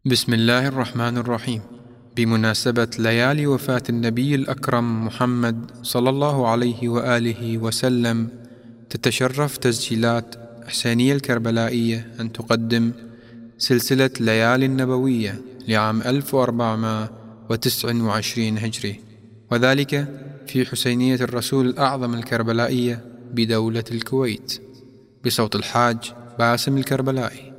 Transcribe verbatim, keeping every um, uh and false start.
بسم الله الرحمن الرحيم. بمناسبة ليالي وفاة النبي الأكرم محمد صلى الله عليه وآله وسلم، تتشرف تسجيلات حسينية الكربلائية أن تقدم سلسلة ليالي النبوية لعام ألف وأربعمائة وتسعة وعشرين هجري، وذلك في حسينية الرسول الأعظم الكربلائية بدولة الكويت، بصوت الحاج باسم الكربلائي.